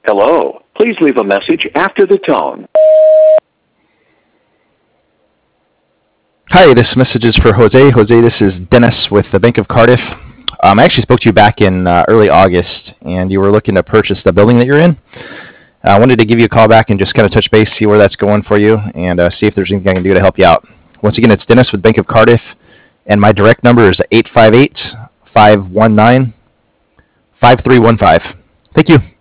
Hello. Please leave a message after the tone. Hi, this message is for Jose. Jose, this is Dennis with the Bank of Cardiff. I actually spoke to you back in early August, and you were looking to purchase the building that you're in. I wanted to give you a call back and just kind of touch base, see where that's going for you, and see if there's anything I can do to help you out. Once again, it's Dennis with Bank of Cardiff, and my direct number is 858-519-5315. Thank you.